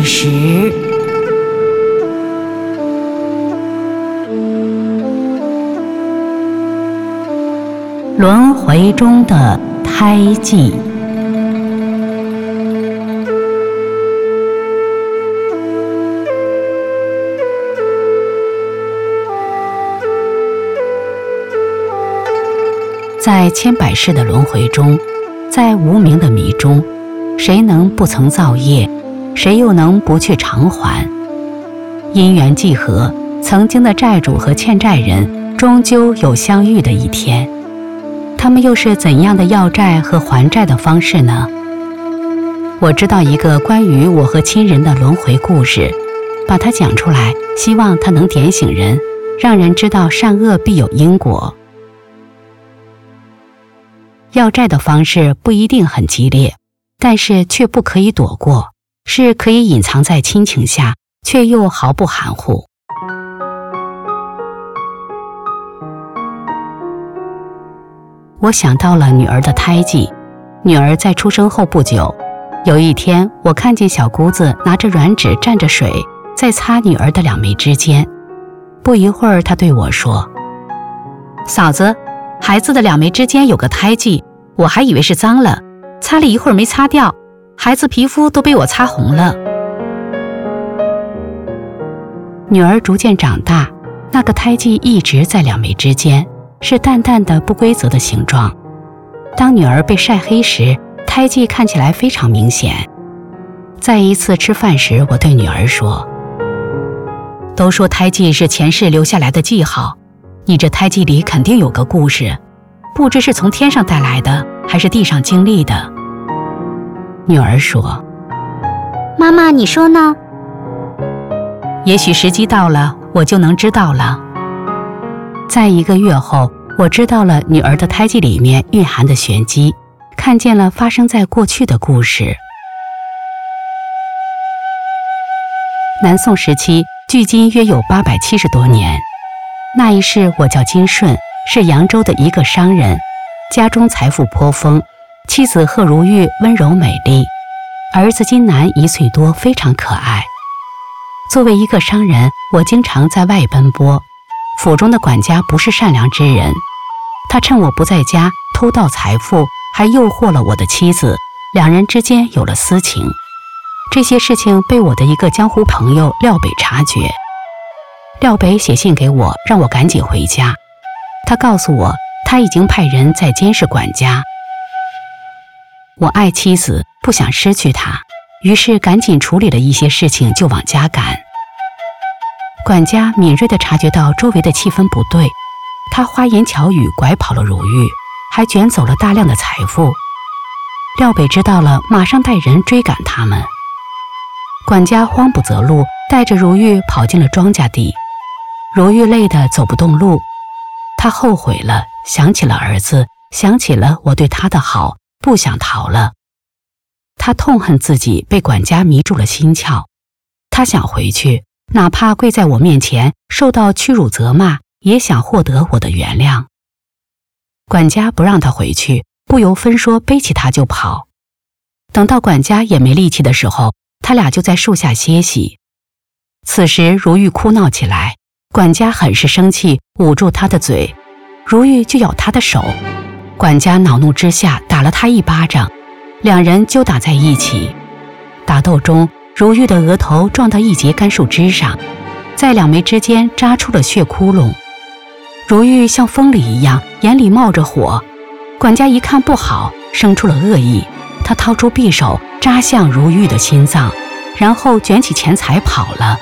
纪实。轮回中的胎记。在千百世的轮回中，在无名的迷中，谁能不曾造业？谁又能不去偿还？因缘际合，曾经的债主和欠债人终究有相遇的一天。他们又是怎样的要债和还债的方式呢？我知道一个关于我和亲人的轮回故事，把它讲出来，希望它能点醒人，让人知道善恶必有因果。要债的方式不一定很激烈，但是却不可以躲过，是可以隐藏在亲情下，却又毫不含糊。我想到了女儿的胎记。女儿在出生后不久，有一天我看见小姑子拿着软纸蘸着水，在擦女儿的两眉之间。不一会儿，她对我说：“嫂子，孩子的两眉之间有个胎记，我还以为是脏了，擦了一会儿没擦掉，孩子皮肤都被我擦红了。”女儿逐渐长大，那个胎记一直在两眉之间，是淡淡的不规则的形状。当女儿被晒黑时，胎记看起来非常明显。在一次吃饭时，我对女儿说：“都说胎记是前世留下来的记号，你这胎记里肯定有个故事，不知是从天上带来的，还是地上经历的。”女儿说：“ 妈妈，你说呢？ 也许时机到了，我就能知道了。”在1个月后，我知道了女儿的胎记里面蕴含的玄机，看见了发生在过去的故事。南宋时期，距今约有870多年。那一世，我叫金顺，是扬州的一个商人，家中财富颇丰，妻子贺如玉温柔美丽，儿子金南1岁多，非常可爱。作为一个商人，我经常在外奔波，府中的管家不是善良之人，他趁我不在家偷盗财富，还诱惑了我的妻子，两人之间有了私情。这些事情被我的一个江湖朋友廖北察觉。廖北写信给我，让我赶紧回家。他告诉我，他已经派人在监视管家。我爱妻子，不想失去她，于是赶紧处理了一些事情就往家赶。管家敏锐地察觉到周围的气氛不对，他花言巧语拐跑了如玉，还卷走了大量的财富。廖北知道了，马上带人追赶他们。管家慌不择路，带着如玉跑进了庄稼地。如玉累得走不动路，他后悔了，想起了儿子，想起了我对他的好，不想逃了。他痛恨自己被管家迷住了心窍，他想回去，哪怕跪在我面前受到屈辱责骂，也想获得我的原谅。管家不让他回去，不由分说背起他就跑。等到管家也没力气的时候，他俩就在树下歇息。此时如玉哭闹起来，管家很是生气，捂住他的嘴，如玉就咬他的手。管家恼怒之下打了他一巴掌，两人就打在一起。打斗中，如玉的额头撞到一截干树枝上，在两眉之间扎出了血窟窿。如玉像疯了一样，眼里冒着火。管家一看不好，生出了恶意，他掏出匕首扎向如玉的心脏，然后卷起钱财跑了。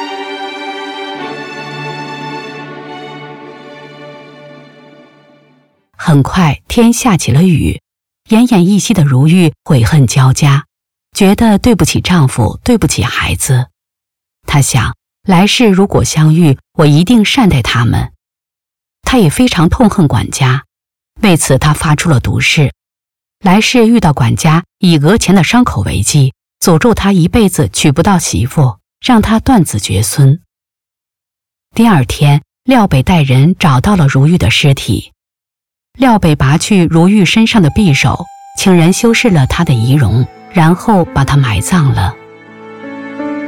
很快天下起了雨，奄奄一息的如玉悔恨交加，觉得对不起丈夫，对不起孩子。她想，来世如果相遇，我一定善待他们。她也非常痛恨管家，为此她发出了毒誓，来世遇到管家，以额前的伤口为记，诅咒他一辈子娶不到媳妇，让他断子绝孙。第二天，廖北带人找到了如玉的尸体。廖北拔去如玉身上的匕首，请人修饰了她的仪容，然后把她埋葬了。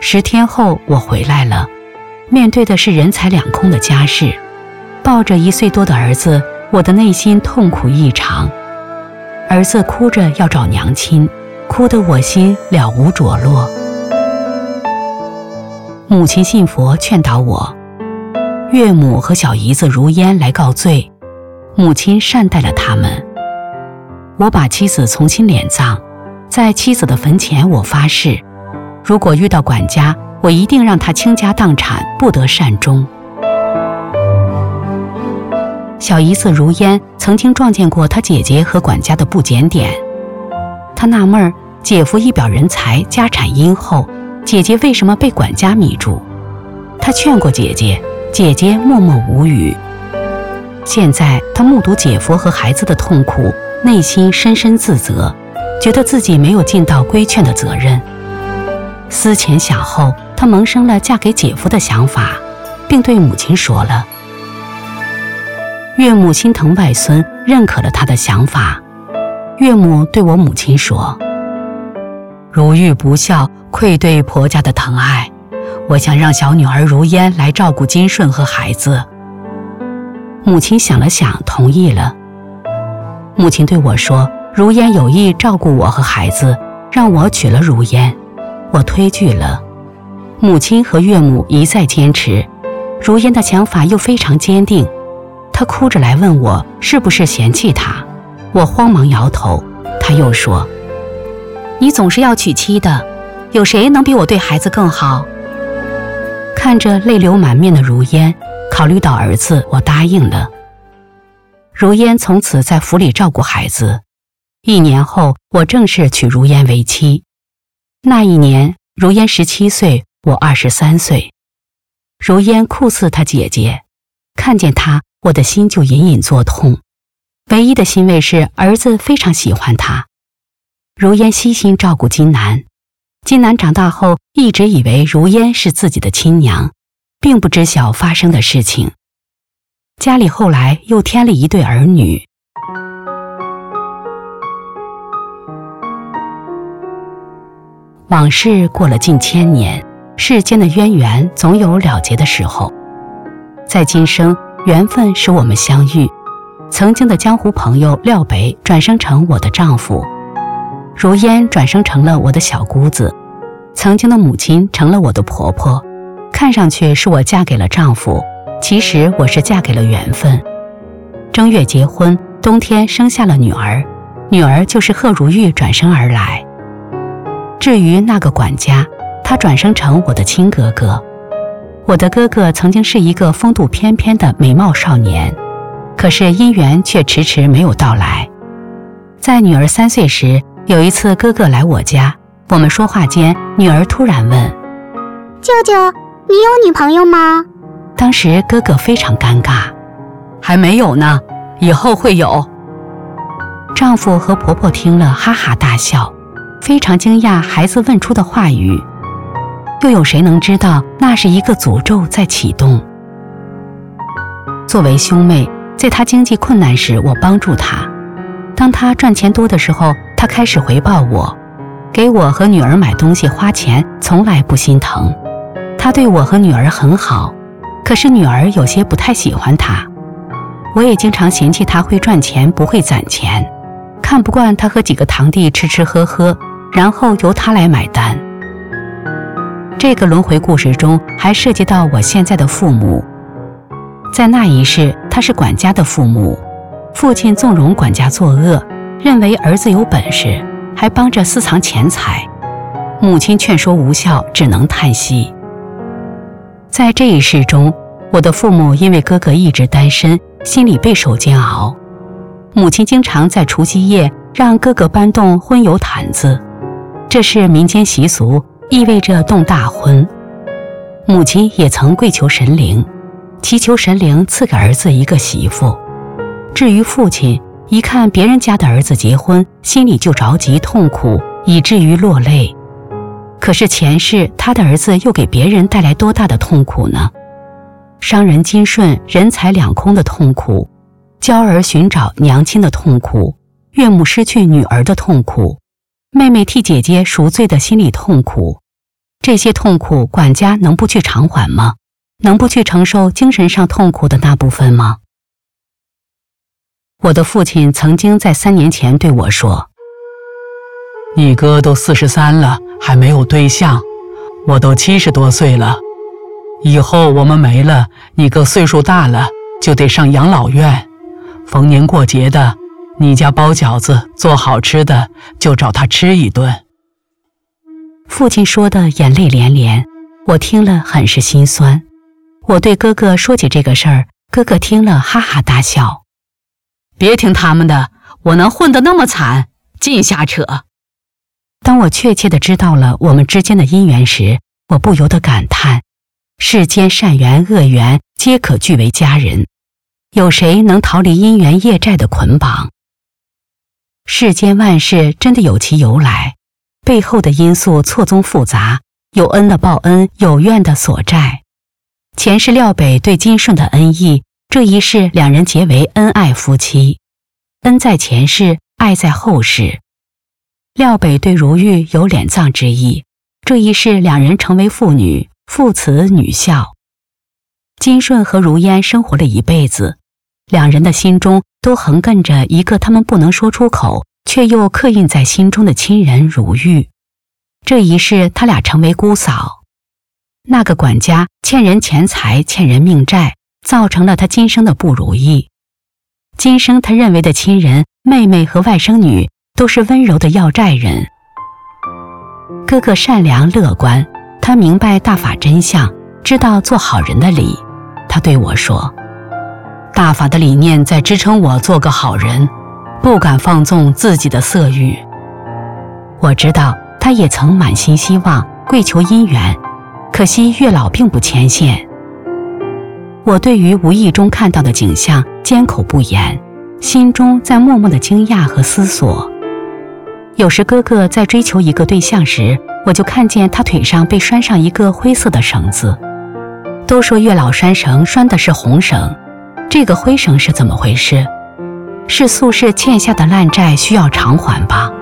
10天后我回来了，面对的是人财两空的家事，抱着1岁多的儿子，我的内心痛苦异常。儿子哭着要找娘亲，哭得我心了无着落。母亲信佛劝导我，岳母和小姨子如烟来告罪，母亲善待了他们。我把妻子重新殓葬，在妻子的坟前我发誓，如果遇到管家，我一定让他倾家荡产，不得善终。小姨子如烟曾经撞见过她姐姐和管家的不检点，她纳闷姐夫一表人才，家产殷厚，姐姐为什么被管家迷住？她劝过姐姐，姐姐默默无语。现在她目睹姐夫和孩子的痛苦，内心深深自责，觉得自己没有尽到规劝的责任。思前想后，她萌生了嫁给姐夫的想法，并对母亲说了。岳母心疼外孙，认可了她的想法。岳母对我母亲说，如遇不孝，愧对婆家的疼爱，我想让小女儿如烟来照顾金顺和孩子。母亲想了想，同意了。母亲对我说，如烟有意照顾我和孩子，让我娶了如烟。我推拒了。母亲和岳母一再坚持，如烟的想法又非常坚定。她哭着来问我是不是嫌弃她，我慌忙摇头。她又说，你总是要娶妻的，有谁能比我对孩子更好？看着泪流满面的如烟，考虑到儿子，我答应了。如烟从此在府里照顾孩子。1年后，我正式娶如烟为妻。那一年，如烟17岁，我23岁。如烟酷似她姐姐，看见她，我的心就隐隐作痛。唯一的欣慰是儿子非常喜欢她。如烟悉心照顾金南，金南长大后一直以为如烟是自己的亲娘，并不知晓发生的事情。家里后来又添了1对儿女。往事过了近1000年，世间的渊源总有了结的时候。在今生，缘分使我们相遇。曾经的江湖朋友廖北转生成我的丈夫，如烟转生成了我的小姑子，曾经的母亲成了我的婆婆。看上去是我嫁给了丈夫，其实我是嫁给了缘分。正月结婚，冬天生下了女儿，女儿就是贺如玉转生而来。至于那个管家，他转生成我的亲哥哥。我的哥哥曾经是一个风度翩翩的美貌少年，可是姻缘却迟迟没有到来。在女儿3岁时，有一次哥哥来我家，我们说话间，女儿突然问， 舅舅，你有女朋友吗？ 当时哥哥非常尴尬，还没有呢，以后会有。丈夫和婆婆听了哈哈大笑，非常惊讶孩子问出的话语，又有谁能知道那是一个诅咒在启动？作为兄妹，在他经济困难时，我帮助他；当他赚钱多的时候，他开始回报我，给我和女儿买东西花钱，从来不心疼。他对我和女儿很好，可是女儿有些不太喜欢他。我也经常嫌弃他会赚钱，不会攒钱，看不惯他和几个堂弟吃吃喝喝，然后由他来买单。这个轮回故事中还涉及到我现在的父母。在那一世，他是管家的父母，父亲纵容管家作恶，认为儿子有本事，还帮着私藏钱财。母亲劝说无效，只能叹息。在这一世中，我的父母因为哥哥一直单身，心里备受煎熬。母亲经常在除夕夜让哥哥搬动婚油毯子，这是民间习俗，意味着动大婚。母亲也曾跪求神灵，祈求神灵赐给儿子一个媳妇。至于父亲，一看别人家的儿子结婚，心里就着急痛苦，以至于落泪。可是前世他的儿子又给别人带来多大的痛苦呢？商人金顺人财两空的痛苦，娇儿寻找娘亲的痛苦，岳母失去女儿的痛苦，妹妹替姐姐赎罪的心理痛苦。 这些痛苦管家能不去偿还吗？能不去承受精神上痛苦的那部分吗？我的父亲曾经在3年前对我说， 你哥都43了，还没有对象，我都70多岁了，以后我们没了，你哥岁数大了，就得上养老院。逢年过节的，你家包饺子做好吃的，就找他吃一顿。 父亲说的眼泪连连，我听了很是心酸。我对哥哥说起这个事儿，哥哥听了哈哈大笑。别听他们的，我能混得那么惨，尽瞎扯。当我确切地知道了我们之间的因缘时，我不由得感叹，世间善缘恶缘皆可聚为家人，有谁能逃离因缘业债的捆绑？世间万事真的有其由来，背后的因素错综复杂，有恩的报恩，有怨的索债。前世廖北对金顺的恩义，这一世两人结为恩爱夫妻，恩在前世，爱在后世。廖北对如玉有敛葬之意，这一世两人成为父女，父慈女孝。金顺和如烟生活了一辈子，两人的心中都横亘着一个他们不能说出口，却又刻印在心中的亲人如玉。这一世他俩成为姑嫂。那个管家欠人钱财，欠人命债，造成了他今生的不如意。今生他认为的亲人妹妹和外甥女都是温柔的要债人。哥哥善良乐观，他明白大法真相，知道做好人的理。他对我说，大法的理念在支撑我做个好人，不敢放纵自己的色欲。我知道他也曾满心希望跪求姻缘，可惜月老并不牵线。我对于无意中看到的景象缄口不言，心中在默默的惊讶和思索。有时哥哥在追求一个对象时，我就看见他腿上被拴上一个灰色的绳子。都说月老拴绳拴的是红绳，这个灰绳是怎么回事？是宿世欠下的烂债需要偿还吧？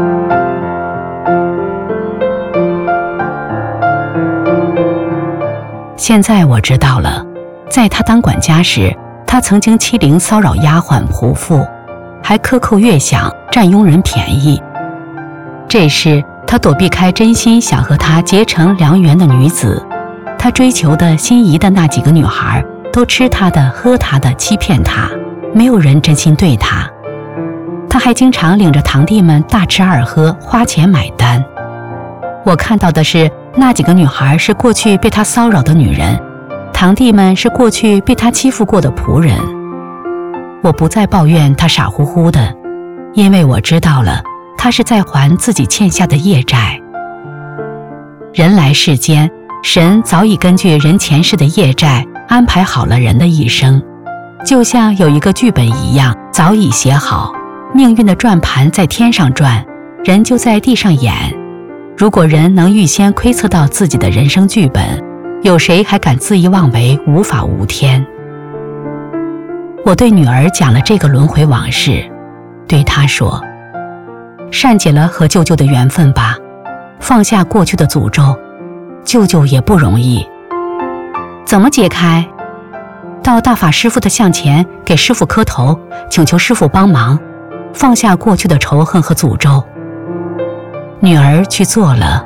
现在我知道了，在他当管家时，他曾经欺凌骚扰丫鬟仆妇，还克扣月饷，占佣人便宜。这时他躲避开真心想和他结成良缘的女子，他追求的心仪的那几个女孩都吃他的喝他的，欺骗他，没有人真心对他。他还经常领着堂弟们大吃二喝，花钱买单。我看到的是那几个女孩是过去被他骚扰的女人，堂弟们是过去被他欺负过的仆人。我不再抱怨他傻乎乎的，因为我知道了，他是在还自己欠下的业债。人来世间，神早已根据人前世的业债安排好了人的一生，就像有一个剧本一样，早已写好，命运的转盘在天上转，人就在地上演。如果人能预先窥测到自己的人生剧本，有谁还敢恣意妄为，无法无天？我对女儿讲了这个轮回往事，对她说，善解了和舅舅的缘分吧，放下过去的诅咒，舅舅也不容易。怎么解开？到大法师父的像前给师父磕头，请求师父帮忙，放下过去的仇恨和诅咒。女儿去做了。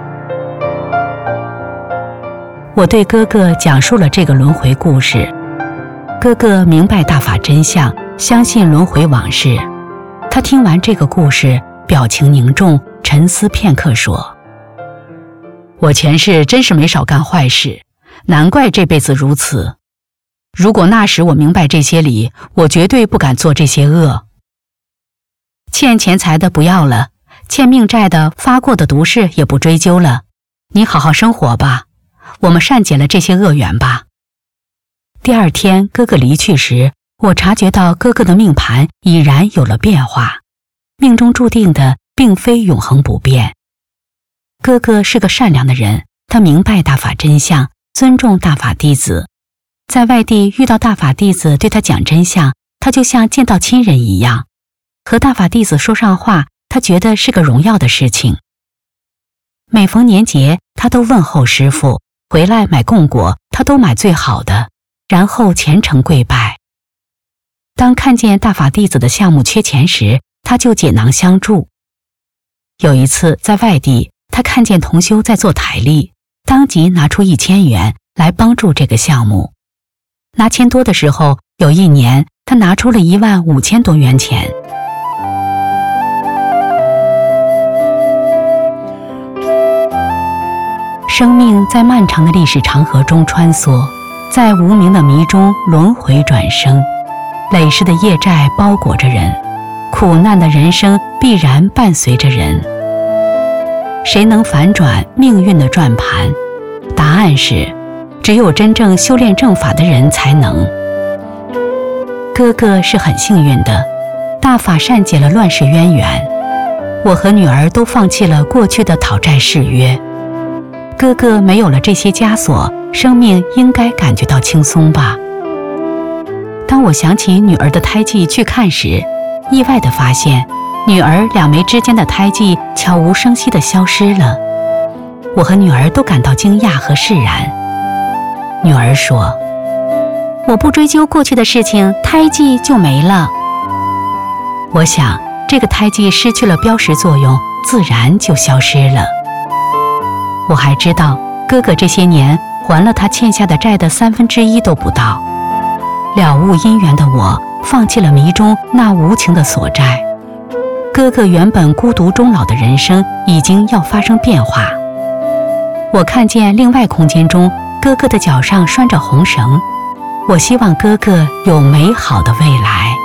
我对哥哥讲述了这个轮回故事，哥哥明白大法真相，相信轮回往事。他听完这个故事，表情凝重，沉思片刻说，我前世真是没少干坏事，难怪这辈子如此。如果那时我明白这些理，我绝对不敢做这些恶。欠钱财的不要了，欠命债的发过的毒誓也不追究了，你好好生活吧，我们善解了这些恶缘吧。第二天哥哥离去时，我察觉到哥哥的命盘已然有了变化，命中注定的并非永恒不变。哥哥是个善良的人，他明白大法真相，尊重大法弟子。在外地遇到大法弟子对他讲真相，他就像见到亲人一样，和大法弟子说上话，他觉得是个荣耀的事情。每逢年节， 他都问候师父，回来买供果，他都买最好的，然后虔诚跪拜。当看见大法弟子的项目缺钱时，他就解囊相助。有一次在外地，他看见同修在做台历，当即拿出1000元来帮助这个项目。拿钱多的时候，有一年他拿出了15000多元钱。生命在漫长的历史长河中穿梭，在无名的迷中轮回转生，累世的业债包裹着人，苦难的人生必然伴随着人。谁能反转命运的转盘？答案是，只有真正修炼正法的人才能。哥哥是很幸运的，大法善解了乱世渊源，我和女儿都放弃了过去的讨债誓约。哥哥没有了这些枷锁，生命应该感觉到轻松吧。当我想起女儿的胎记去看时，意外地发现女儿2枚之间的胎记悄无声息地消失了。我和女儿都感到惊讶和释然。女儿说， 我不追究过去的事情，胎记就没了。 我想这个胎记失去了标识作用，自然就消失了。我还知道哥哥这些年还了他欠下的债的1/3都不到。了悟因缘的我放弃了迷中那无情的所债。哥哥原本孤独终老的人生已经要发生变化。我看见另外空间中哥哥的脚上拴着红绳，我希望哥哥有美好的未来。